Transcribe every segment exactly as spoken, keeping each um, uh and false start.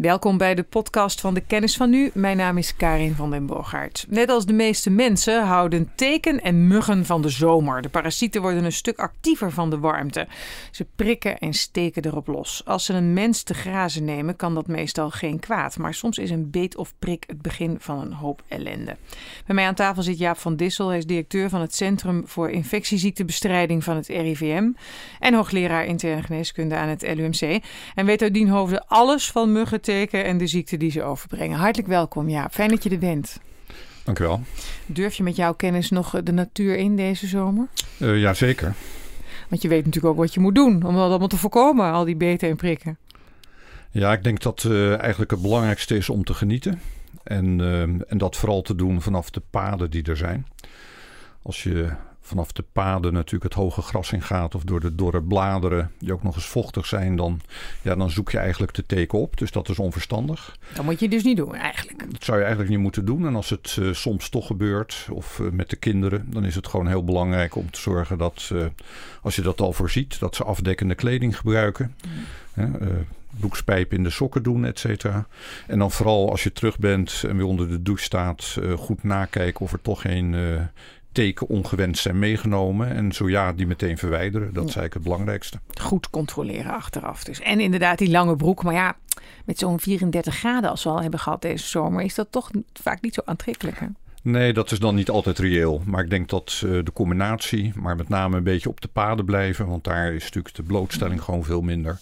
Welkom bij de podcast van de Kennis van Nu. Mijn naam is Karin van den Boogaard. Net als de meeste mensen houden teken en muggen van de zomer. De parasieten worden een stuk actiever van de warmte. Ze prikken en steken erop los. Als ze een mens te grazen nemen, kan dat meestal geen kwaad. Maar soms is een beet of prik het begin van een hoop ellende. Bij mij aan tafel zit Jaap van Dissel. Hij is directeur van het Centrum voor Infectieziektebestrijding van het R I V M. En hoogleraar interne geneeskunde aan het L U M C. En weet uit dien hoofde alles van muggen, teken en de ziekte die ze overbrengen. Hartelijk welkom, Jaap. Fijn dat je er bent. Dank u wel. Durf je met jouw kennis nog de natuur in deze zomer? Uh, ja, zeker. Want je weet natuurlijk ook wat je moet doen om dat allemaal te voorkomen, al die beten en prikken. Ja, ik denk dat uh, eigenlijk het belangrijkste is om te genieten. En, uh, en dat vooral te doen vanaf de paden die er zijn. Als je vanaf de paden natuurlijk het hoge gras in gaat of door de dorre bladeren die ook nog eens vochtig zijn, dan, ja, dan zoek je eigenlijk de teken op. Dus dat is onverstandig. Dat moet je dus niet doen eigenlijk. Dat zou je eigenlijk niet moeten doen. En als het uh, soms toch gebeurt of uh, met de kinderen, dan is het gewoon heel belangrijk om te zorgen dat uh, als je dat al voorziet, dat ze afdekkende kleding gebruiken. Mm. Uh, broekspijp in de sokken doen, et cetera. En dan vooral als je terug bent en weer onder de douche staat, uh, goed nakijken of er toch geen uh, teken ongewenst zijn meegenomen. En zo ja, die meteen verwijderen. Dat is eigenlijk het belangrijkste. Goed controleren achteraf dus. En inderdaad die lange broek. Maar ja, met zo'n vierendertig graden als we al hebben gehad deze zomer, is dat toch vaak niet zo aantrekkelijk, hè? Nee, dat is dan niet altijd reëel. Maar ik denk dat uh, de combinatie, maar met name een beetje op de paden blijven, want daar is natuurlijk de blootstelling gewoon veel minder.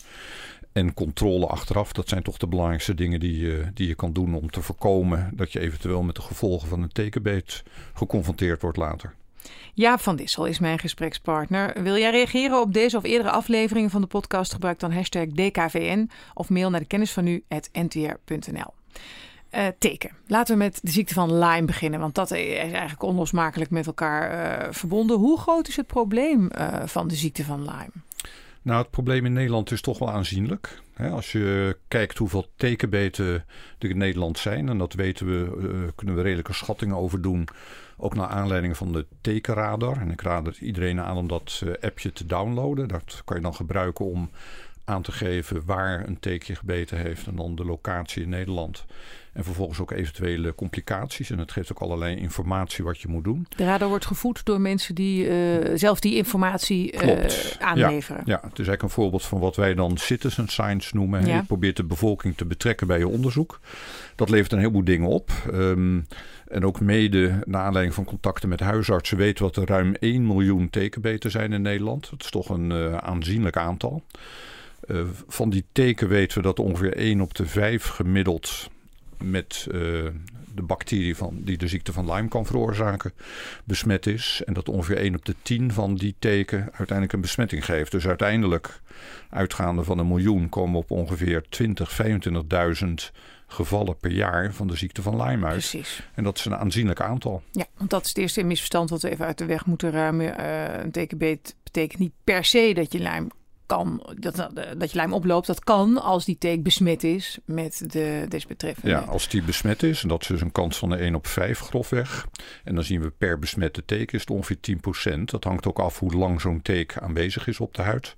En controle achteraf, dat zijn toch de belangrijkste dingen die je, die je kan doen om te voorkomen dat je eventueel met de gevolgen van een tekenbeet geconfronteerd wordt later. Jaap van Dissel is mijn gesprekspartner. Wil jij reageren op deze of eerdere afleveringen van de podcast? Gebruik dan hashtag D K V N of mail naar de kennis van nu apenstaartje n t r punt n l. Uh, teken. Laten we met de ziekte van Lyme beginnen, want dat is eigenlijk onlosmakelijk met elkaar uh, verbonden. Hoe groot is het probleem uh, van de ziekte van Lyme? Nou, het probleem in Nederland is toch wel aanzienlijk. He, als je kijkt hoeveel tekenbeten er in Nederland zijn, en dat weten we, uh, kunnen we redelijke schattingen over doen, ook naar aanleiding van de tekenradar. En ik raad het iedereen aan om dat uh, appje te downloaden. Dat kan je dan gebruiken om aan te geven waar een teekje gebeten heeft en dan de locatie in Nederland. En vervolgens ook eventuele complicaties. En het geeft ook allerlei informatie wat je moet doen. De radar wordt gevoed door mensen die uh, zelf die informatie uh, aanleveren. Ja, ja, het is eigenlijk een voorbeeld van wat wij dan citizen science noemen. Ja. Je probeert de bevolking te betrekken bij je onderzoek. Dat levert een heleboel dingen op. Um, en ook mede naar aanleiding van contacten met huisartsen weten we dat er ruim één miljoen tekenbeten zijn in Nederland. Dat is toch een uh, aanzienlijk aantal. Uh, van die teken weten we dat ongeveer één op de vijf gemiddeld met uh, de bacterie van, die de ziekte van Lyme kan veroorzaken, besmet is. En dat ongeveer één op de tien van die teken uiteindelijk een besmetting geeft. Dus uiteindelijk, uitgaande van een miljoen, komen we op ongeveer twintig, vijfentwintigduizend gevallen per jaar van de ziekte van Lyme uit. Precies. En dat is een aanzienlijk aantal. Ja, want dat is het eerste misverstand wat we even uit de weg moeten ruimen. Uh, een tekenbeet betekent niet per se dat je Lyme kan, dat, dat je Lyme oploopt. Dat kan als die teek besmet is met de desbetreffende. Ja, als die besmet is, en dat is dus een kans van een één op vijf grofweg. En dan zien we per besmette teek is het ongeveer tien procent. Dat hangt ook af hoe lang zo'n teek aanwezig is op de huid.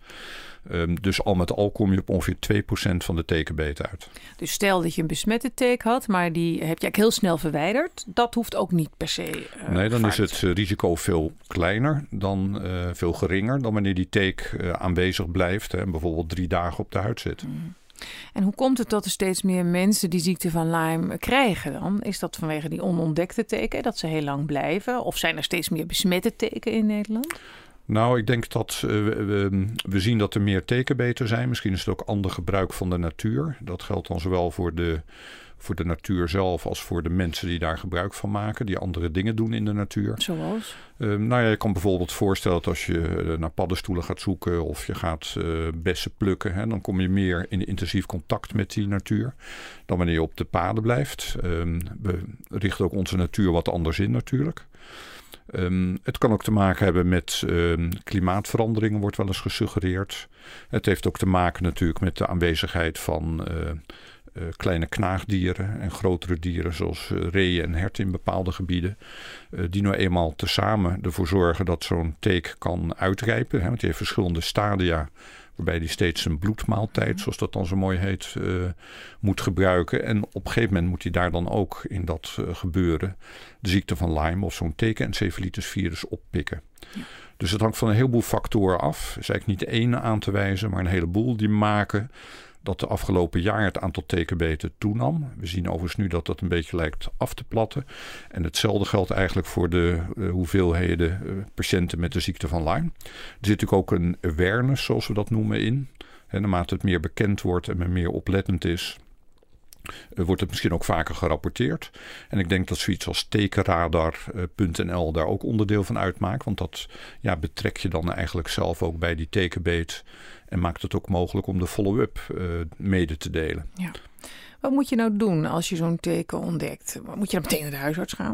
Um, dus al met al kom je op ongeveer twee procent van de tekenbeten uit. Dus stel dat je een besmette teek had, maar die heb je eigenlijk heel snel verwijderd. Dat hoeft ook niet per se uh, Nee, dan is het uh, risico veel kleiner, dan uh, veel geringer dan wanneer die teek uh, aanwezig blijft en bijvoorbeeld drie dagen op de huid zit. Mm. En hoe komt het dat er steeds meer mensen die ziekte van Lyme krijgen dan? Is dat vanwege die onontdekte teken, dat ze heel lang blijven? Of zijn er steeds meer besmette teken in Nederland? Nou, ik denk dat uh, we, we zien dat er meer tekenbeten zijn. Misschien is het ook ander gebruik van de natuur. Dat geldt dan zowel voor de, voor de natuur zelf als voor de mensen die daar gebruik van maken. Die andere dingen doen in de natuur. Zoals? Uh, nou ja, je kan bijvoorbeeld voorstellen dat als je uh, naar paddenstoelen gaat zoeken of je gaat uh, bessen plukken. Hè, dan kom je meer in intensief contact met die natuur dan wanneer je op de paden blijft. Uh, we richten ook onze natuur wat anders in natuurlijk. Um, het kan ook te maken hebben met um, klimaatveranderingen, wordt wel eens gesuggereerd. Het heeft ook te maken natuurlijk met de aanwezigheid van uh, uh, kleine knaagdieren en grotere dieren zoals uh, reeën en herten in bepaalde gebieden. Uh, die nou eenmaal tezamen ervoor zorgen dat zo'n teek kan uitrijpen. Hè, want die heeft verschillende stadia waarbij hij steeds een bloedmaaltijd, zoals dat dan zo mooi heet, uh, moet gebruiken. En op een gegeven moment moet hij daar dan ook in dat uh, gebeuren de ziekte van Lyme of zo'n teken-encefalitisvirus oppikken. Ja. Dus het hangt van een heleboel factoren af. Er is eigenlijk niet één aan te wijzen, maar een heleboel die maken dat de afgelopen jaar het aantal tekenbeten toenam. We zien overigens nu dat dat een beetje lijkt af te platten. En hetzelfde geldt eigenlijk voor de uh, hoeveelheden uh, patiënten met de ziekte van Lyme. Er zit natuurlijk ook een awareness, zoals we dat noemen, in. En naarmate het meer bekend wordt en men meer oplettend is, Uh, wordt het misschien ook vaker gerapporteerd. En ik denk dat zoiets als tekenradar punt n l daar ook onderdeel van uitmaakt. Want dat ja, betrek je dan eigenlijk zelf ook bij die tekenbeet. En maakt het ook mogelijk om de follow-up uh, mede te delen. Ja. Wat moet je nou doen als je zo'n teken ontdekt? Moet je dan meteen naar de huisarts gaan?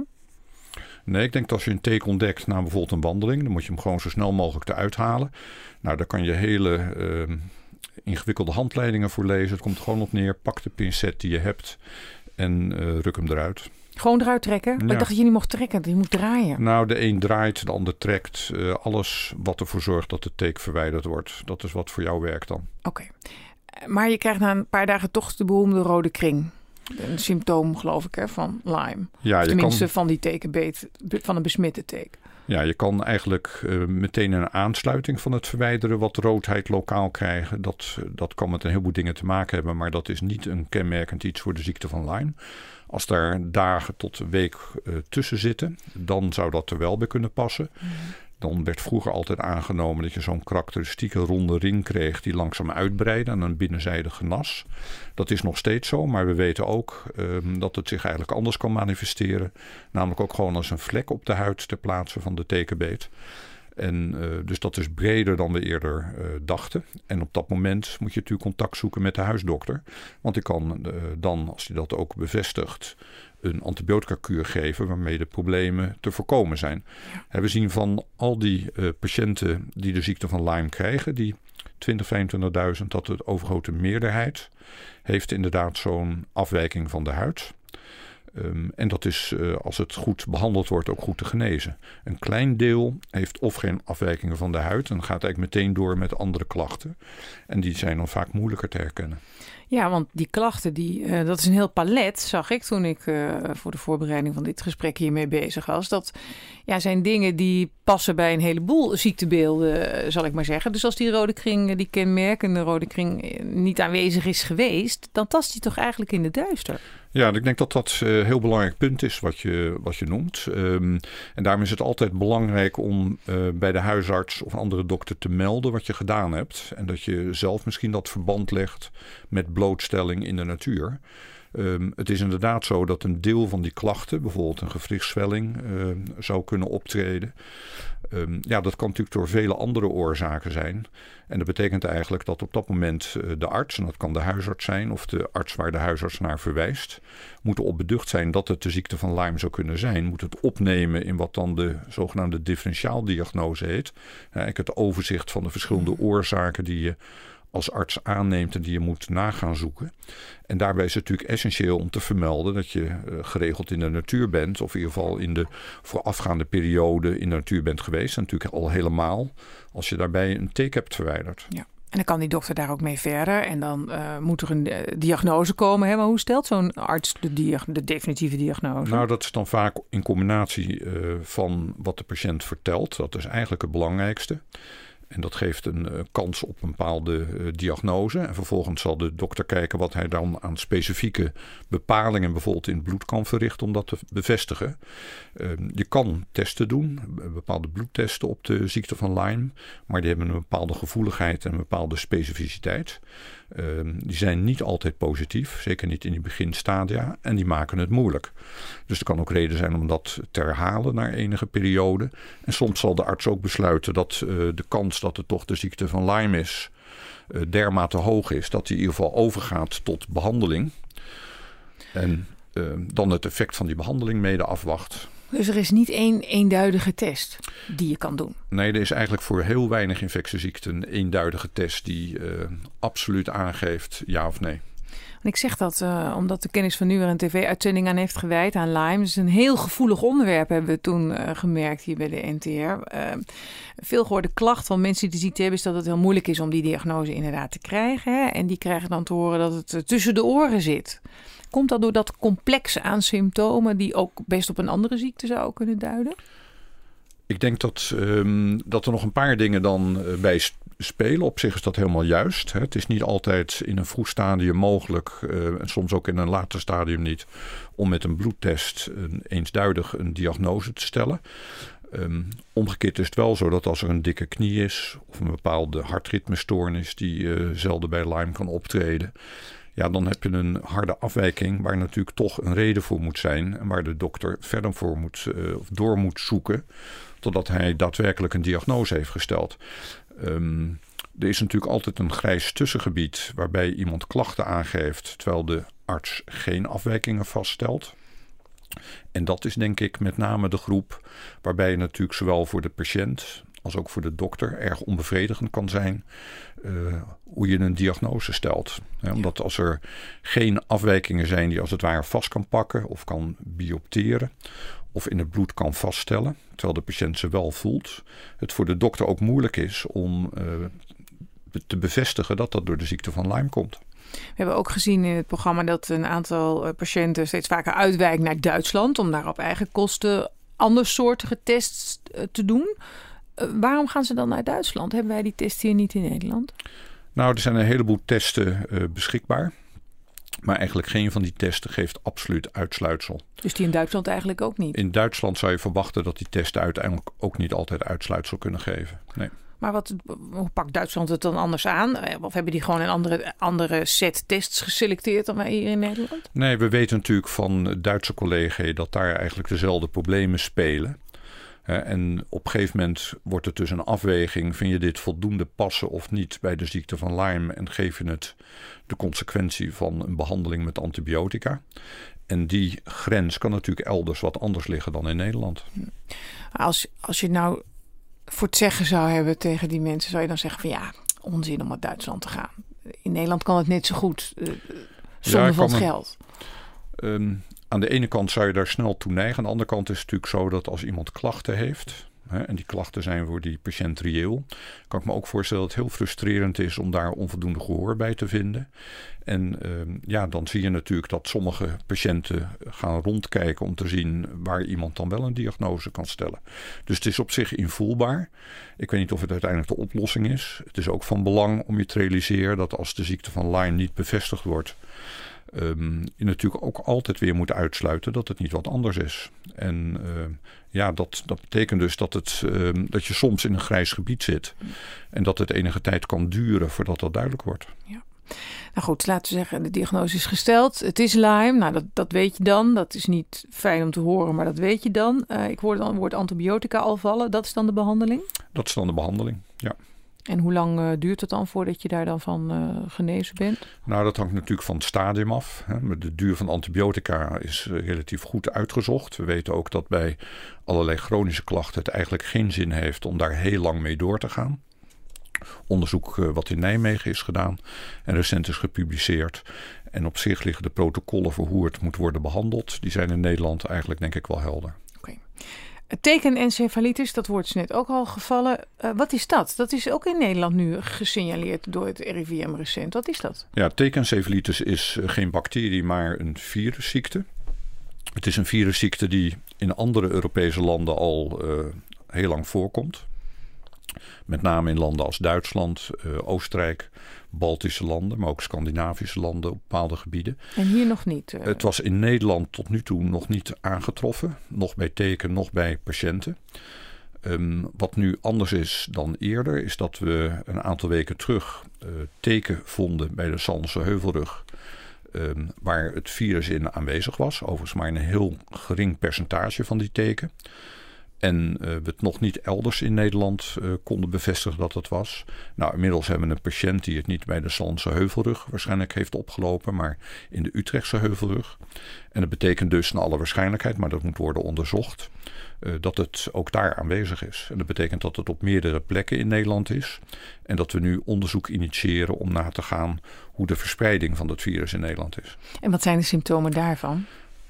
Nee, ik denk dat als je een teken ontdekt na bijvoorbeeld een wandeling, dan moet je hem gewoon zo snel mogelijk eruit halen. Nou, daar kan je hele Uh, ingewikkelde handleidingen voor lezen. Het komt gewoon op neer. Pak de pincet die je hebt en uh, ruk hem eruit. Gewoon eruit trekken? Ja. Ik dacht dat je niet mocht trekken. Je moet draaien. Nou, de een draait, de ander trekt. Uh, alles wat ervoor zorgt dat de teken verwijderd wordt. Dat is wat voor jou werkt dan. Oké. Okay. Maar je krijgt na een paar dagen toch de beroemde rode kring. Een symptoom, geloof ik, hè, van Lyme. Ja, je Tenminste, kan van die tekenbeet, van een besmette teken. Ja, je kan eigenlijk uh, meteen een aansluiting van het verwijderen wat roodheid lokaal krijgen. Dat, dat kan met een heleboel dingen te maken hebben, maar dat is niet een kenmerkend iets voor de ziekte van Lyme. Als daar dagen tot een week uh, tussen zitten, dan zou dat er wel bij kunnen passen. Mm. Dan werd vroeger altijd aangenomen dat je zo'n karakteristieke ronde ring kreeg die langzaam uitbreidde aan een binnenzijdig genas. Dat is nog steeds zo, maar we weten ook um, dat het zich eigenlijk anders kan manifesteren. Namelijk ook gewoon als een vlek op de huid ter plaatse van de tekenbeet. En uh, dus dat is breder dan we eerder uh, dachten. En op dat moment moet je natuurlijk contact zoeken met de huisdokter. Want die kan uh, dan, als hij dat ook bevestigt, een antibiotica-kuur geven waarmee de problemen te voorkomen zijn. Ja. En we zien van al die uh, patiënten die de ziekte van Lyme krijgen, die twintig, vijfentwintigduizend, dat de overgrote meerderheid heeft inderdaad zo'n afwijking van de huid. Um, en dat is, uh, als het goed behandeld wordt, ook goed te genezen. Een klein deel heeft of geen afwijkingen van de huid en gaat eigenlijk meteen door met andere klachten. En die zijn dan vaak moeilijker te herkennen. Ja, want die klachten, die, uh, dat is een heel palet, zag ik toen ik uh, voor de voorbereiding van dit gesprek hiermee bezig was. Dat ja, zijn dingen die passen bij een heleboel ziektebeelden, uh, zal ik maar zeggen. Dus als die rode kring, die kenmerkende rode kring, niet aanwezig is geweest, dan tast die toch eigenlijk in de duister. Ja, ik denk dat dat een uh, heel belangrijk punt is wat je, wat je noemt. Um, en daarom is het altijd belangrijk om uh, bij de huisarts of andere dokter te melden wat je gedaan hebt. En dat je zelf misschien dat verband legt met blootstelling in de natuur. Um, het is inderdaad zo dat een deel van die klachten, bijvoorbeeld een gewrichtszwelling, uh, zou kunnen optreden. Um, ja, dat kan natuurlijk door vele andere oorzaken zijn. En dat betekent eigenlijk dat op dat moment uh, de arts, en dat kan de huisarts zijn of de arts waar de huisarts naar verwijst, moet erop beducht zijn dat het de ziekte van Lyme zou kunnen zijn. Moet het opnemen in wat dan de zogenaamde differentiaaldiagnose heet. Uh, eigenlijk het overzicht van de verschillende oorzaken die je als arts aanneemt en die je moet nagaan zoeken. En daarbij is het natuurlijk essentieel om te vermelden dat je uh, geregeld in de natuur bent, of in ieder geval in de voorafgaande periode in de natuur bent geweest. En natuurlijk al helemaal als je daarbij een teken hebt verwijderd. Ja. En dan kan die dokter daar ook mee verder. En dan uh, moet er een uh, diagnose komen. Hè? Maar hoe stelt zo'n arts de, dia- de definitieve diagnose? Nou, dat is dan vaak in combinatie uh, van wat de patiënt vertelt. Dat is eigenlijk het belangrijkste. En dat geeft een uh, kans op een bepaalde uh, diagnose. En vervolgens zal de dokter kijken wat hij dan aan specifieke bepalingen bijvoorbeeld in het bloed kan verrichten om dat te bevestigen. Uh, je kan testen doen, bepaalde bloedtesten op de ziekte van Lyme. Maar die hebben een bepaalde gevoeligheid en een bepaalde specificiteit. Uh, die zijn niet altijd positief, zeker niet in die beginstadia. En die maken het moeilijk. Dus er kan ook reden zijn om dat te herhalen na enige periode. En soms zal de arts ook besluiten dat uh, de kans dat het toch de ziekte van Lyme is uh, dermate hoog is dat hij in ieder geval overgaat tot behandeling. En uh, dan het effect van die behandeling mede afwacht. Dus er is niet één eenduidige test die je kan doen? Nee, er is eigenlijk voor heel weinig infectieziekten een eenduidige test die uh, absoluut aangeeft ja of nee. En ik zeg dat uh, omdat de Kennis van Nu er een tv-uitzending aan heeft gewijd aan Lyme. Het is een heel gevoelig onderwerp, hebben we toen uh, gemerkt hier bij de N T R. Uh, veel gehoorde klacht van mensen die de ziekte hebben is dat het heel moeilijk is om die diagnose inderdaad te krijgen. Hè? En die krijgen dan te horen dat het uh, tussen de oren zit. Komt dat door dat complex aan symptomen die ook best op een andere ziekte zou kunnen duiden? Ik denk dat, um, dat er nog een paar dingen dan uh, bij spelen. Op zich is dat helemaal juist. Hè. Het is niet altijd in een vroeg stadium mogelijk, uh, en soms ook in een later stadium niet, om met een bloedtest een, eensduidig een diagnose te stellen. Um, omgekeerd is het wel zo dat als er een dikke knie is of een bepaalde hartritmestoornis die uh, zelden bij Lyme kan optreden, ja, dan heb je een harde afwijking waar natuurlijk toch een reden voor moet zijn en waar de dokter verder voor moet, uh, of door moet zoeken totdat hij daadwerkelijk een diagnose heeft gesteld. Um, er is natuurlijk altijd een grijs tussengebied waarbij iemand klachten aangeeft terwijl de arts geen afwijkingen vaststelt. En dat is denk ik met name de groep waarbij je natuurlijk zowel voor de patiënt als ook voor de dokter erg onbevredigend kan zijn uh, hoe je een diagnose stelt. Ja, omdat als er geen afwijkingen zijn die als het ware vast kan pakken of kan biopteren of in het bloed kan vaststellen, terwijl de patiënt ze wel voelt, het voor de dokter ook moeilijk is om uh, te bevestigen dat dat door de ziekte van Lyme komt. We hebben ook gezien in het programma dat een aantal patiënten steeds vaker uitwijkt naar Duitsland om daar op eigen kosten andersoortige tests te doen. Uh, waarom gaan ze dan naar Duitsland? Hebben wij die tests hier niet in Nederland? Nou, er zijn een heleboel testen uh, beschikbaar. Maar eigenlijk geen van die testen geeft absoluut uitsluitsel. Dus die in Duitsland eigenlijk ook niet? In Duitsland zou je verwachten dat die testen uiteindelijk ook niet altijd uitsluitsel kunnen geven. Nee. Maar wat, hoe pakt Duitsland het dan anders aan? Of hebben die gewoon een andere, andere set tests geselecteerd dan wij hier in Nederland? Nee, we weten natuurlijk van Duitse collega's dat daar eigenlijk dezelfde problemen spelen. En op een gegeven moment wordt het dus een afweging. Vind je dit voldoende passen of niet bij de ziekte van Lyme? En geef je het de consequentie van een behandeling met antibiotica? En die grens kan natuurlijk elders wat anders liggen dan in Nederland. Als, als je nou voor het zeggen zou hebben tegen die mensen, zou je dan zeggen van ja, onzin om naar Duitsland te gaan. In Nederland kan het net zo goed, uh, zonder ja, van het geld. Um, aan de ene kant zou je daar snel toe neigen. Aan de andere kant is het natuurlijk zo dat als iemand klachten heeft, hè, en die klachten zijn voor die patiënt reëel, kan ik me ook voorstellen dat het heel frustrerend is om daar onvoldoende gehoor bij te vinden. En um, ja, dan zie je natuurlijk dat sommige patiënten gaan rondkijken om te zien waar iemand dan wel een diagnose kan stellen. Dus het is op zich invoelbaar. Ik weet niet of het uiteindelijk de oplossing is. Het is ook van belang om je te realiseren dat als de ziekte van Lyme niet bevestigd wordt, Um, je natuurlijk ook altijd weer moet uitsluiten dat het niet wat anders is. En uh, ja, dat, dat betekent dus dat, het, uh, dat je soms in een grijs gebied zit. En dat het enige tijd kan duren voordat dat duidelijk wordt. Ja. Nou goed, laten we zeggen, de diagnose is gesteld. Het is Lyme, nou dat, dat weet je dan. Dat is niet fijn om te horen, maar dat weet je dan. Uh, ik hoor dan het woord antibiotica al vallen. Dat is dan de behandeling? Dat is dan de behandeling, ja. En hoe lang uh, duurt het dan voordat je daar dan van uh, genezen bent? Nou, dat hangt natuurlijk van het stadium af. Hè. De duur van antibiotica is uh, relatief goed uitgezocht. We weten ook dat bij allerlei chronische klachten het eigenlijk geen zin heeft om daar heel lang mee door te gaan. Onderzoek uh, wat in Nijmegen is gedaan en recent is gepubliceerd. En op zich liggen de protocollen voor hoe het moet worden behandeld. Die zijn in Nederland eigenlijk denk ik wel helder. Okay. Tekenencefalitis, dat woord is net ook al gevallen. Uh, wat is dat? Dat is ook in Nederland nu gesignaleerd door het R I V M recent. Wat is dat? Ja, tekenencefalitis is geen bacterie, maar een virusziekte. Het is een virusziekte die in andere Europese landen al uh, heel lang voorkomt. Met name in landen als Duitsland, uh, Oostenrijk, Baltische landen, maar ook Scandinavische landen op bepaalde gebieden. En hier nog niet? Uh... Het was in Nederland tot nu toe nog niet aangetroffen. Nog bij teken, nog bij patiënten. Um, wat nu anders is dan eerder, is dat we een aantal weken terug uh, teken vonden bij de Sallense Heuvelrug. Um, waar het virus in aanwezig was. Overigens maar een heel gering percentage van die teken. En uh, we het nog niet elders in Nederland uh, konden bevestigen dat het was. Nou, inmiddels hebben we een patiënt die het niet bij de Sallandse Heuvelrug waarschijnlijk heeft opgelopen, maar in de Utrechtse Heuvelrug. En dat betekent dus naar alle waarschijnlijkheid, maar dat moet worden onderzocht, uh, dat het ook daar aanwezig is. En dat betekent dat het op meerdere plekken in Nederland is. En dat we nu onderzoek initiëren om na te gaan hoe de verspreiding van het virus in Nederland is. En wat zijn de symptomen daarvan?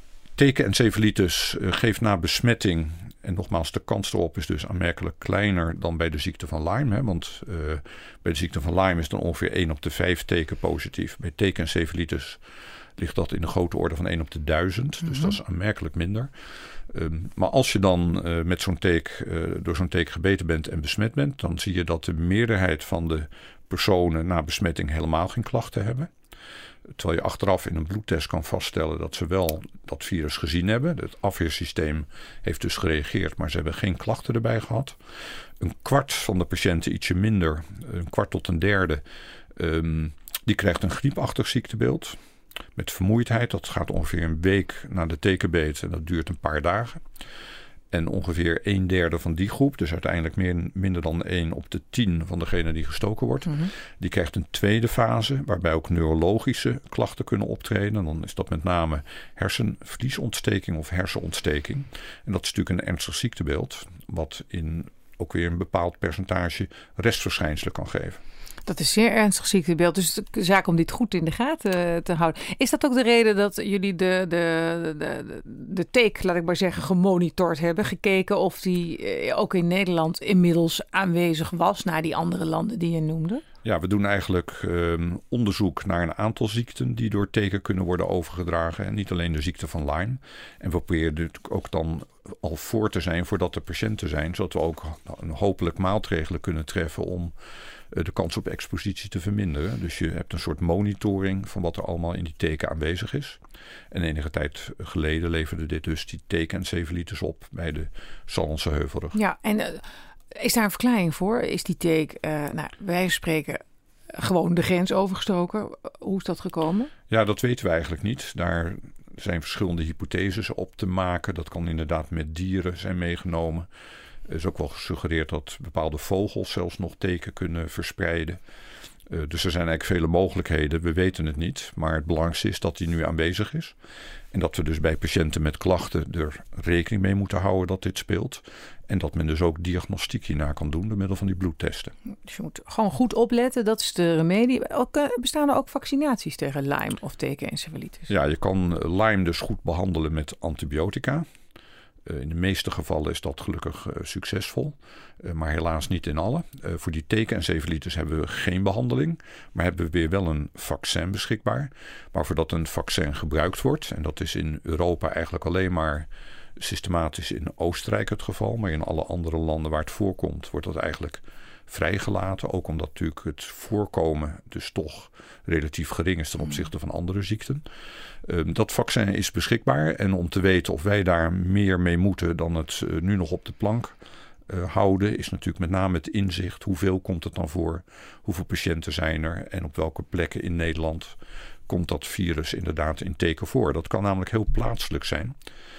Tekenencefalitis uh, geeft na besmetting, en nogmaals, de kans erop is dus aanmerkelijk kleiner dan bij de ziekte van Lyme. Hè, want uh, bij de ziekte van Lyme is dan ongeveer één op de vijf teken positief. Bij tekenencefalitis ligt dat in de grote orde van één op de duizend. Mm-hmm. Dus dat is aanmerkelijk minder. Um, maar als je dan uh, met zo'n teek, uh, door zo'n teek gebeten bent en besmet bent, dan zie je dat de meerderheid van de personen na besmetting helemaal geen klachten hebben. Terwijl je achteraf in een bloedtest kan vaststellen dat ze wel dat virus gezien hebben. Het afweersysteem heeft dus gereageerd, maar ze hebben geen klachten erbij gehad. Een kwart van de patiënten, ietsje minder, een kwart tot een derde, um, die krijgt een griepachtig ziektebeeld. Met vermoeidheid, dat gaat ongeveer een week na de tekenbeet en dat duurt een paar dagen. En ongeveer een derde van die groep, dus uiteindelijk meer, minder dan één op de tien van degene die gestoken wordt, mm-hmm. die krijgt een tweede fase waarbij ook neurologische klachten kunnen optreden. Dan is dat met name hersenvliesontsteking of hersenontsteking. En dat is natuurlijk een ernstig ziektebeeld, wat in ook weer een bepaald percentage restverschijnselen kan geven. Dat is zeer ernstig ziektebeeld. Dus het is de zaak om dit goed in de gaten te houden. Is dat ook de reden dat jullie de, de, de, de teek, laat ik maar zeggen, gemonitord hebben? Gekeken of die ook in Nederland inmiddels aanwezig was naar die andere landen die je noemde? Ja, we doen eigenlijk um, onderzoek naar een aantal ziekten die door teken kunnen worden overgedragen. En niet alleen de ziekte van Lyme. En we proberen natuurlijk ook dan al voor te zijn voordat er patiënten zijn. Zodat we ook nou, hopelijk maatregelen kunnen treffen om uh, de kans op expositie te verminderen. Dus je hebt een soort monitoring van wat er allemaal in die teken aanwezig is. En enige tijd geleden leverde dit dus die tekenencefalitis op bij de Sallandse Heuvelrug. Ja, en Uh... is daar een verklaring voor? Is die teek, uh, nou, wij spreken gewoon de grens overgestoken? Hoe is dat gekomen? Ja, dat weten we eigenlijk niet. Daar zijn verschillende hypotheses op te maken. Dat kan inderdaad met dieren zijn meegenomen. Er is ook wel gesuggereerd dat bepaalde vogels zelfs nog teken kunnen verspreiden. Uh, dus er zijn eigenlijk vele mogelijkheden. We weten het niet. Maar het belangrijkste is dat die nu aanwezig is. En dat we dus bij patiënten met klachten er rekening mee moeten houden dat dit speelt. En dat men dus ook diagnostiek hierna kan doen door middel van die bloedtesten. Dus je moet gewoon goed opletten, dat is de remedie. Ook, uh, bestaan er ook vaccinaties tegen Lyme of tekenencefalitis? Ja, je kan Lyme dus goed behandelen met antibiotica. Uh, in de meeste gevallen is dat gelukkig uh, succesvol, uh, maar helaas niet in alle. Uh, voor die tekenencefalitis hebben we geen behandeling, maar hebben we weer wel een vaccin beschikbaar. Maar voordat een vaccin gebruikt wordt, en dat is in Europa eigenlijk alleen maar systematisch in Oostenrijk het geval, maar in alle andere landen waar het voorkomt, wordt dat eigenlijk vrijgelaten. Ook omdat natuurlijk het voorkomen dus toch relatief gering is ten opzichte van andere ziekten. Um, dat vaccin is beschikbaar. En om te weten of wij daar meer mee moeten dan het uh, nu nog op de plank uh, houden, is natuurlijk met name het inzicht. Hoeveel komt het dan voor? Hoeveel patiënten zijn er? En op welke plekken in Nederland komt dat virus inderdaad in teken voor? Dat kan namelijk heel plaatselijk zijn.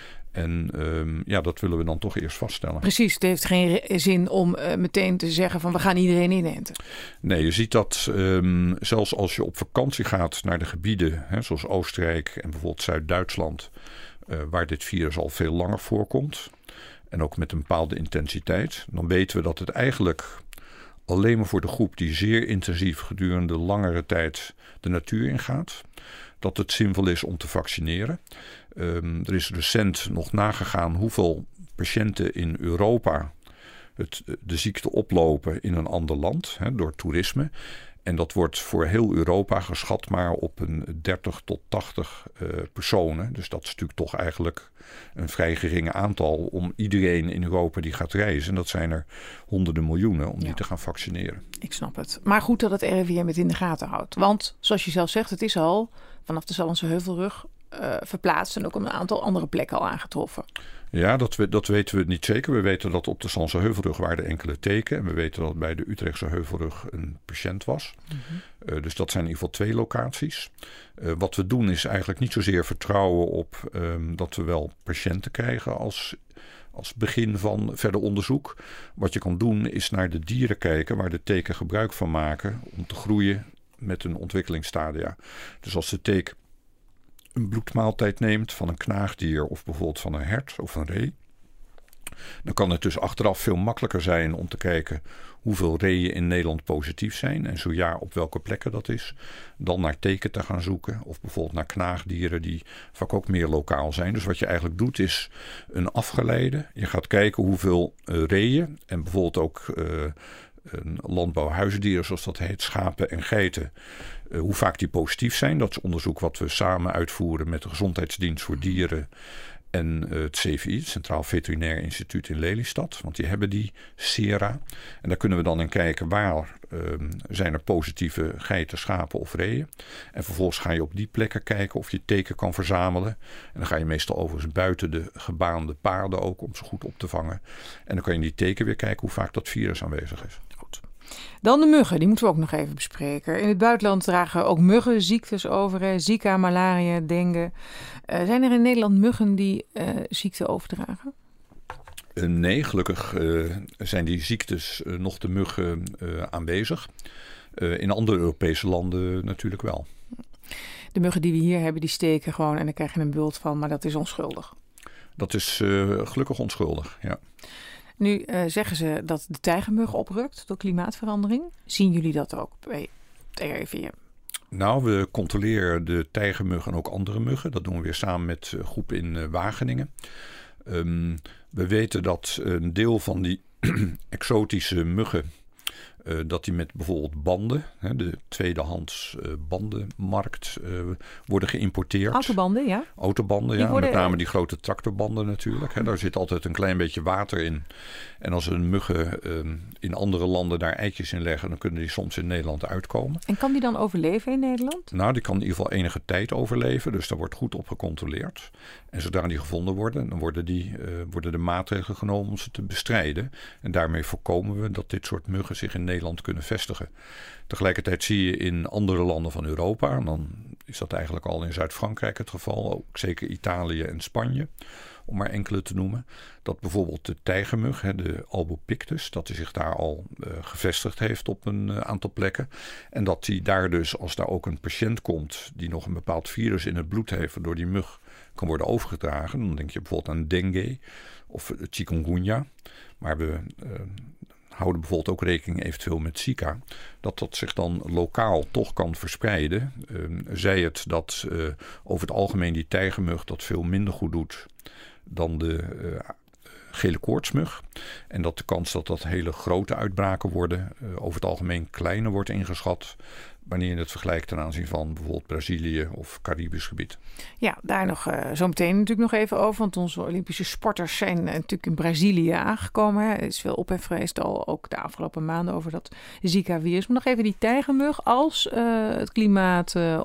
En um, ja, dat willen we dan toch eerst vaststellen. Precies, het heeft geen zin om uh, meteen te zeggen van we gaan iedereen inenten. Nee, je ziet dat um, zelfs als je op vakantie gaat naar de gebieden, hè, zoals Oostenrijk en bijvoorbeeld Zuid-Duitsland, uh, waar dit virus al veel langer voorkomt en ook met een bepaalde intensiteit, dan weten we dat het eigenlijk alleen maar voor de groep die zeer intensief gedurende langere tijd de natuur ingaat, dat het zinvol is om te vaccineren. Um, er is recent nog nagegaan hoeveel patiënten in Europa het, de ziekte oplopen in een ander land, hè, door toerisme. En dat wordt voor heel Europa geschat maar op een dertig tot tachtig uh, personen. Dus dat is natuurlijk toch eigenlijk een vrij geringe aantal om iedereen in Europa die gaat reizen. En dat zijn er honderden miljoenen om ja. die te gaan vaccineren. Ik snap het. Maar goed dat het R I V M het in de gaten houdt. Want zoals je zelf zegt, het is al vanaf de Sallandse Heuvelrug uh, verplaatst en ook op een aantal andere plekken al aangetroffen. Ja, dat, we, dat weten we niet zeker. We weten dat op de Zandse Heuvelrug waren er enkele teken. En we weten dat bij de Utrechtse Heuvelrug een patiënt was. Mm-hmm. Uh, dus dat zijn in ieder geval twee locaties. Uh, wat we doen is eigenlijk niet zozeer vertrouwen op um, dat we wel patiënten krijgen als, als begin van verder onderzoek. Wat je kan doen is naar de dieren kijken waar de teken gebruik van maken om te groeien met een ontwikkelingsstadia. Dus als de teek een bloedmaaltijd neemt van een knaagdier of bijvoorbeeld van een hert of een ree, dan kan het dus achteraf veel makkelijker zijn om te kijken hoeveel reeën in Nederland positief zijn en zo ja, op welke plekken dat is, dan naar teken te gaan zoeken of bijvoorbeeld naar knaagdieren die vaak ook meer lokaal zijn. Dus wat je eigenlijk doet is een afgeleide. Je gaat kijken hoeveel uh, reeën en bijvoorbeeld ook uh, een landbouwhuisdieren, zoals dat heet, schapen en geiten, uh, hoe vaak die positief zijn. Dat is onderzoek wat we samen uitvoeren met de Gezondheidsdienst voor Dieren en uh, het C V I, het Centraal Veterinair Instituut in Lelystad. Want die hebben die sera. En daar kunnen we dan in kijken waar uh, zijn er positieve geiten, schapen of reeën. En vervolgens ga je op die plekken kijken of je teken kan verzamelen. En dan ga je meestal overigens buiten de gebaande paden ook om ze goed op te vangen. En dan kan je in die teken weer kijken hoe vaak dat virus aanwezig is. Goed. Dan de muggen, die moeten we ook nog even bespreken. In het buitenland dragen ook muggen ziektes over. Hè? Zika, malaria, dengue. Uh, zijn er in Nederland muggen die uh, ziekte overdragen? Uh, nee, gelukkig uh, zijn die ziektes uh, nog de muggen uh, aanwezig. Uh, in andere Europese landen natuurlijk wel. De muggen die we hier hebben, die steken gewoon en dan krijg je een bult van, maar dat is onschuldig. Dat is uh, gelukkig onschuldig, ja. Nu uh, zeggen ze dat de tijgermug oprukt door klimaatverandering. Zien jullie dat ook bij het R I V M? Nou, we controleren de tijgermug en ook andere muggen. Dat doen we weer samen met een groep in uh, Wageningen. Um, we weten dat een deel van die exotische muggen, Uh, dat die met bijvoorbeeld banden, hè, de tweedehands uh, bandenmarkt, uh, worden geïmporteerd. Autobanden, ja. Autobanden, die ja. Worden... Met name die grote tractorbanden natuurlijk. Hè. Daar zit altijd een klein beetje water in. En als een muggen uh, in andere landen daar eitjes in leggen, dan kunnen die soms in Nederland uitkomen. En kan die dan overleven in Nederland? Nou, die kan in ieder geval enige tijd overleven. Dus daar wordt goed op gecontroleerd. En zodra die gevonden worden, dan worden, die, uh, worden de maatregelen genomen om ze te bestrijden. En daarmee voorkomen we dat dit soort muggen zich in Nederland kunnen vestigen. Tegelijkertijd zie je in andere landen van Europa, en dan is dat eigenlijk al in Zuid-Frankrijk het geval, ook zeker Italië en Spanje, om maar enkele te noemen, dat bijvoorbeeld de tijgermug, de Albopictus, dat hij zich daar al uh, gevestigd heeft op een uh, aantal plekken. En dat hij daar dus, als daar ook een patiënt komt die nog een bepaald virus in het bloed heeft, waardoor die mug kan worden overgedragen. Dan denk je bijvoorbeeld aan dengue of chikungunya. Maar we uh, houden bijvoorbeeld ook rekening eventueel met Zika. Dat dat zich dan lokaal toch kan verspreiden. Uh, zij het dat uh, over het algemeen die tijgermug dat veel minder goed doet dan de uh, gele koortsmug. En dat de kans dat dat hele grote uitbraken worden uh, over het algemeen kleiner wordt ingeschat wanneer je het vergelijkt ten aanzien van bijvoorbeeld Brazilië of Caribisch gebied. Ja, daar nog uh, zo meteen natuurlijk nog even over. Want onze Olympische sporters zijn uh, natuurlijk in Brazilië aangekomen. Hè. Er is veel ophef geweest al ook de afgelopen maanden over dat Zika-virus. Maar nog even die tijgermug. Als uh, het klimaat uh,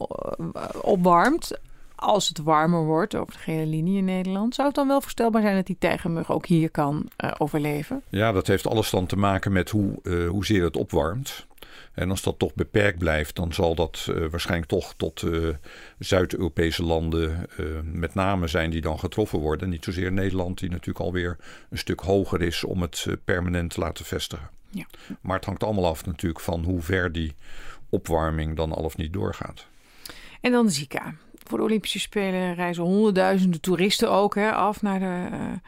opwarmt, als het warmer wordt over de gele linie in Nederland, zou het dan wel voorstelbaar zijn dat die tijgermug ook hier kan uh, overleven? Ja, dat heeft alles dan te maken met hoe, uh, hoezeer het opwarmt. En als dat toch beperkt blijft, dan zal dat uh, waarschijnlijk toch tot uh, Zuid-Europese landen uh, met name zijn die dan getroffen worden. Niet zozeer Nederland, die natuurlijk alweer een stuk hoger is om het uh, permanent te laten vestigen. Ja. Maar het hangt allemaal af natuurlijk van hoe ver die opwarming dan al of niet doorgaat. En dan Zika. Voor de Olympische Spelen reizen honderdduizenden toeristen ook hè, af naar de,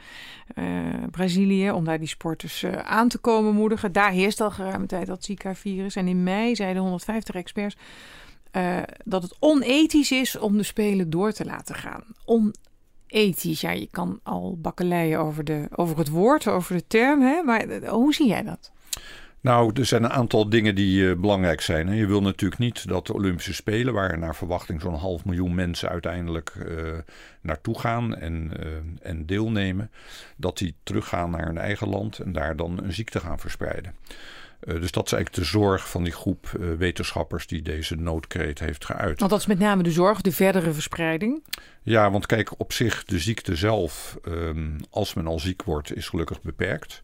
uh, uh, Brazilië om daar die sporters uh, aan te komen moedigen. Daar heerst al geruime tijd dat Zika-virus. En in mei zeiden honderdvijftig experts uh, dat het onethisch is om de Spelen door te laten gaan. Onethisch, ja, je kan al bakkeleien over, de, over het woord, over de term, hè, maar uh, hoe zie jij dat? Nou, er zijn een aantal dingen die uh, belangrijk zijn. Hè. Je wil natuurlijk niet dat de Olympische Spelen, waar naar verwachting zo'n half miljoen mensen uiteindelijk uh, naartoe gaan en, uh, en deelnemen, dat die teruggaan naar hun eigen land en daar dan een ziekte gaan verspreiden. Uh, dus dat is eigenlijk de zorg van die groep uh, wetenschappers die deze noodkreet heeft geuit. Want dat is met name de zorg, de verdere verspreiding? Ja, want kijk, op zich de ziekte zelf, um, als men al ziek wordt, is gelukkig beperkt.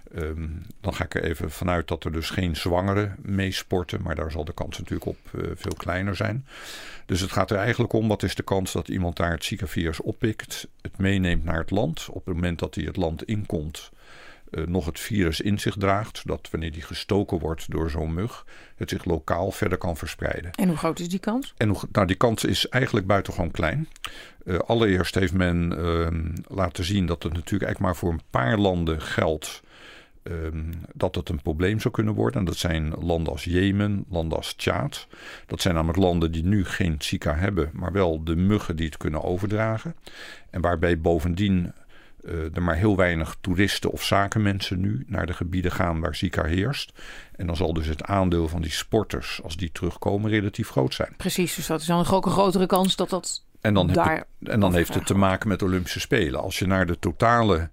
Um, dan ga ik er even vanuit dat er dus geen zwangeren mee sporten. Maar daar zal de kans natuurlijk op uh, veel kleiner zijn. Dus het gaat er eigenlijk om, wat is de kans dat iemand daar het Zika-virus oppikt, het meeneemt naar het land. Op het moment dat hij het land inkomt, uh, nog het virus in zich draagt. Zodat wanneer die gestoken wordt door zo'n mug, het zich lokaal verder kan verspreiden. En hoe groot is die kans? En hoe, nou, die kans is eigenlijk buitengewoon klein. Uh, allereerst heeft men uh, laten zien dat het natuurlijk eigenlijk maar voor een paar landen geldt. Um, dat het een probleem zou kunnen worden. En dat zijn landen als Jemen, landen als Tjaad. Dat zijn namelijk landen die nu geen Zika hebben, maar wel de muggen die het kunnen overdragen. En waarbij bovendien uh, er maar heel weinig toeristen of zakenmensen nu naar de gebieden gaan waar Zika heerst. En dan zal dus het aandeel van die sporters, als die terugkomen, relatief groot zijn. Precies, dus dat is dan ook een grotere kans dat dat En dan, daar heb je, en dan heeft het te maken met Olympische Spelen. Als je naar de totale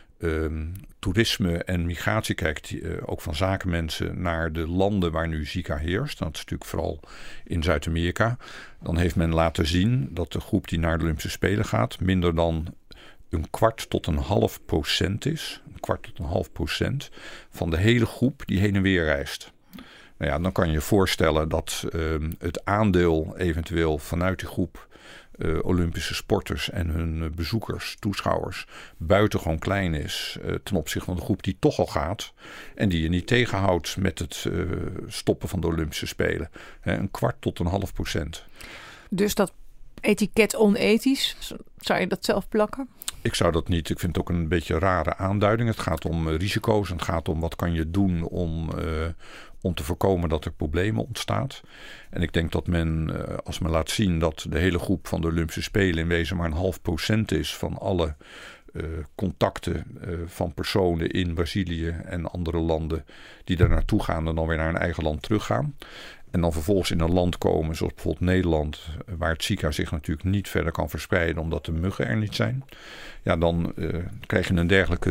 Um, toerisme en migratie kijkt, uh, ook van zakenmensen naar de landen waar nu Zika heerst. Dat is natuurlijk vooral in Zuid-Amerika. Dan heeft men laten zien dat de groep die naar de Olympische Spelen gaat minder dan een kwart tot een half procent is. Een kwart tot een half procent van de hele groep die heen en weer reist. Nou ja, dan kan je je voorstellen dat um, het aandeel eventueel vanuit die groep Uh, Olympische sporters en hun uh, bezoekers, toeschouwers, buitengewoon klein is uh, ten opzichte van de groep die toch al gaat en die je niet tegenhoudt met het uh, stoppen van de Olympische Spelen. He, een kwart tot een half procent. Dus dat etiket onethisch, zou je dat zelf plakken? Ik zou dat niet. Ik vind het ook een beetje een rare aanduiding. Het gaat om uh, risico's en het gaat om wat kan je doen om, uh, om te voorkomen dat er problemen ontstaan. En ik denk dat men, uh, als men laat zien dat de hele groep van de Olympische Spelen in wezen maar een half procent is van alle uh, contacten uh, van personen in Brazilië en andere landen die daar naartoe gaan en dan weer naar hun eigen land teruggaan. En dan vervolgens in een land komen, zoals bijvoorbeeld Nederland, waar het Zika zich natuurlijk niet verder kan verspreiden omdat de muggen er niet zijn. Ja, dan uh, krijg je een dergelijke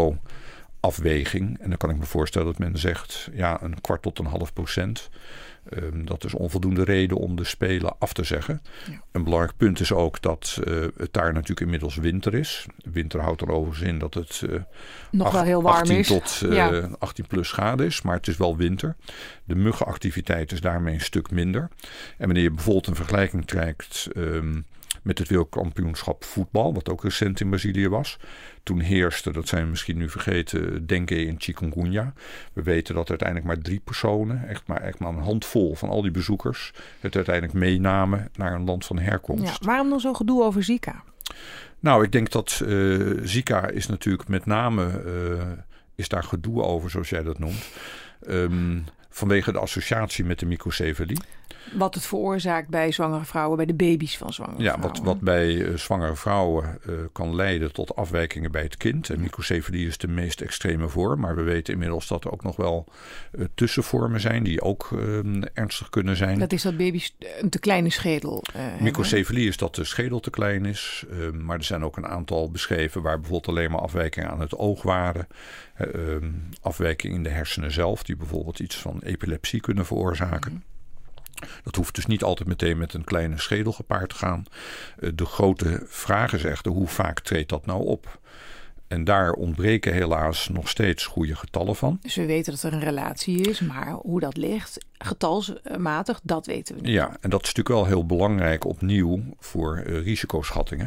risicoafweging. En dan kan ik me voorstellen dat men zegt, ja, een kwart tot een half procent. Um, dat is onvoldoende reden om de Spelen af te zeggen. Ja. Een belangrijk punt is ook dat uh, het daar natuurlijk inmiddels winter is. Winter houdt er overigens in dat het uh, nog wel heel warm achttien is. tot uh, ja. achttien plus graden is, maar het is wel winter. De muggenactiviteit is daarmee een stuk minder. En wanneer je bijvoorbeeld een vergelijking trekt um, met het wereldkampioenschap voetbal, wat ook recent in Brazilië was. Toen heerste, dat zijn we misschien nu vergeten, dengue en chikungunya. We weten dat uiteindelijk maar drie personen, echt maar, echt maar een handvol van al die bezoekers, het uiteindelijk meenamen naar een land van herkomst. Ja, waarom dan zo gedoe over Zika? Nou, ik denk dat uh, Zika is natuurlijk met name, uh, is daar gedoe over, zoals jij dat noemt. Um, vanwege de associatie met de microcefalie. Wat het veroorzaakt bij zwangere vrouwen, bij de baby's van zwangere ja, vrouwen. Ja, wat, wat bij uh, zwangere vrouwen uh, kan leiden tot afwijkingen bij het kind. En microcefalie is de meest extreme vorm. Maar we weten inmiddels dat er ook nog wel uh, tussenvormen zijn die ook uh, ernstig kunnen zijn. Dat is dat baby's een te kleine schedel uh, Microcefalie is dat de schedel te klein is. Uh, maar er zijn ook een aantal beschreven waar bijvoorbeeld alleen maar afwijkingen aan het oog waren. Uh, uh, afwijkingen in de hersenen zelf, die bijvoorbeeld iets van epilepsie kunnen veroorzaken. Mm. Dat hoeft dus niet altijd meteen met een kleine schedel gepaard te gaan. De grote vraag is echter, hoe vaak treedt dat nou op? En daar ontbreken helaas nog steeds goede getallen van. Dus we weten dat er een relatie is, maar hoe dat ligt, getalsmatig, dat weten we niet. Ja, en dat is natuurlijk wel heel belangrijk opnieuw voor uh, risicoschattingen.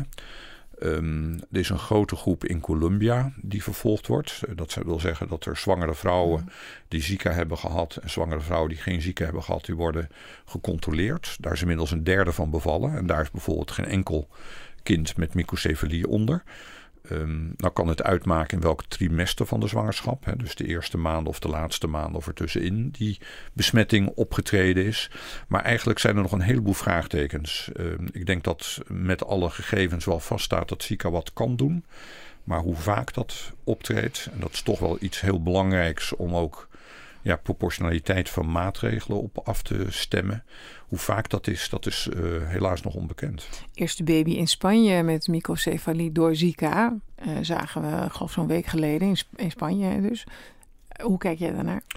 Um, er is een grote groep in Colombia die vervolgd wordt. Dat wil zeggen dat er zwangere vrouwen die Zika hebben gehad en zwangere vrouwen die geen Zika hebben gehad, die worden gecontroleerd. Daar is inmiddels een derde van bevallen. En daar is bijvoorbeeld geen enkel kind met microcefalie onder. Um, nou kan het uitmaken in welk trimester van de zwangerschap, hè, dus de eerste maanden of de laatste maanden of ertussenin die besmetting opgetreden is. Maar eigenlijk zijn er nog een heleboel vraagtekens. Um, ik denk dat met alle gegevens wel vaststaat dat Zika wat kan doen. Maar hoe vaak dat optreedt, en dat is toch wel iets heel belangrijks om ook ja, proportionaliteit van maatregelen op af te stemmen. Hoe vaak dat is, dat is uh, helaas nog onbekend. Eerste baby in Spanje met microcefalie door Zika uh, zagen we geloof zo'n week geleden in, Sp- in Spanje dus. Hoe kijk jij daarnaar?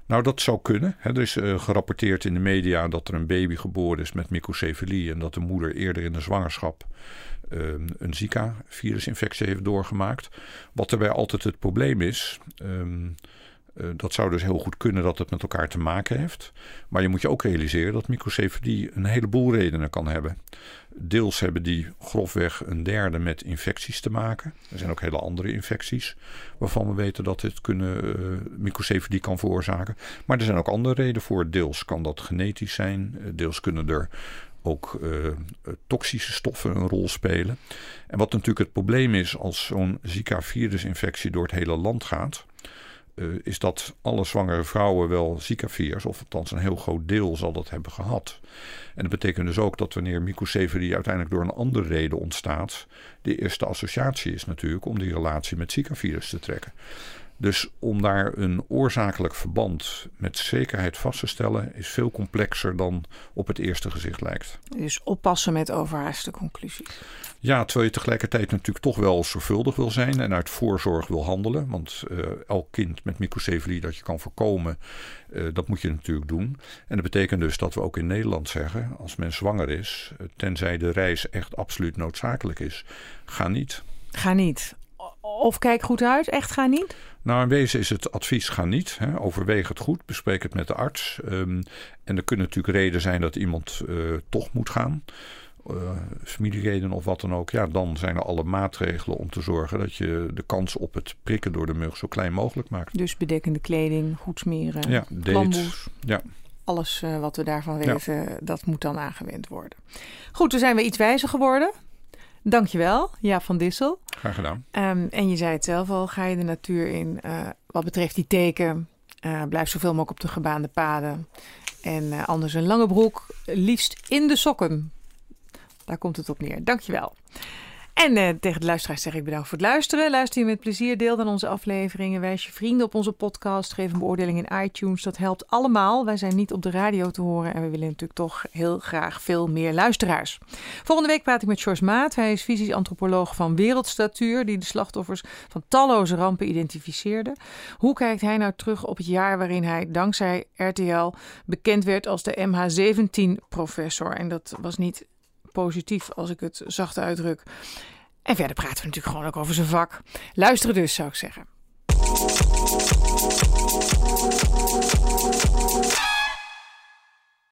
Nou, dat zou kunnen. He, er is uh, gerapporteerd in de media dat er een baby geboren is met microcefalie en dat de moeder eerder in de zwangerschap uh, een Zika-virusinfectie heeft doorgemaakt. Wat daarbij altijd het probleem is, um, uh, dat zou dus heel goed kunnen dat het met elkaar te maken heeft. Maar je moet je ook realiseren dat microcefalie een heleboel redenen kan hebben. Deels hebben die grofweg een derde met infecties te maken. Er zijn ook hele andere infecties waarvan we weten dat dit kunnen, uh, microcefalie kan veroorzaken. Maar er zijn ook andere redenen voor. Deels kan dat genetisch zijn. Deels kunnen er ook uh, toxische stoffen een rol spelen. En wat natuurlijk het probleem is als zo'n Zika-virusinfectie door het hele land gaat, Uh, is dat alle zwangere vrouwen wel Zika-virus, of althans een heel groot deel zal dat hebben gehad. En dat betekent dus ook dat wanneer microcefalie uiteindelijk door een andere reden ontstaat, de eerste associatie is natuurlijk om die relatie met Zika-virus te trekken. Dus om daar een oorzakelijk verband met zekerheid vast te stellen is veel complexer dan op het eerste gezicht lijkt. Dus oppassen met overhaaste conclusies. Ja, terwijl je tegelijkertijd natuurlijk toch wel zorgvuldig wil zijn en uit voorzorg wil handelen. Want uh, elk kind met microcefalie dat je kan voorkomen, uh, dat moet je natuurlijk doen. En dat betekent dus dat we ook in Nederland zeggen, als men zwanger is, uh, tenzij de reis echt absoluut noodzakelijk is, ga niet. Ga niet. Of kijk goed uit, echt ga niet? Nou, in wezen is het advies ga niet. Hè. Overweeg het goed, bespreek het met de arts. Um, en er kunnen natuurlijk redenen zijn dat iemand uh, toch moet gaan. Uh, familiereden of wat dan ook. Ja, dan zijn er alle maatregelen om te zorgen dat je de kans op het prikken door de mug zo klein mogelijk maakt. Dus bedekkende kleding, goed smeren, ja, klamboes. Ja. Alles uh, wat we daarvan weten, ja. Dat moet dan aangewend worden. Goed, dan zijn we iets wijzer geworden. Dankjewel, Jaap van Dissel. Graag gedaan. Um, en je zei het zelf al, ga je de natuur in. Uh, wat betreft die teken, uh, blijf zoveel mogelijk op de gebaande paden. En uh, anders een lange broek, liefst in de sokken. Daar komt het op neer. Dankjewel. En uh, tegen de luisteraars zeg ik bedankt voor het luisteren. Luister je met plezier, deel dan onze afleveringen. Wijs je vrienden op onze podcast. Geef een beoordeling in iTunes. Dat helpt allemaal. Wij zijn niet op de radio te horen. En we willen natuurlijk toch heel graag veel meer luisteraars. Volgende week praat ik met George Maat. Hij is fysisch antropoloog van wereldstatuur, die de slachtoffers van talloze rampen identificeerde. Hoe kijkt hij nou terug op het jaar waarin hij dankzij R T L bekend werd als de M H zeventien professor? En dat was niet positief, als ik het zacht uitdruk. En verder praten we natuurlijk gewoon ook over zijn vak. Luisteren dus, zou ik zeggen.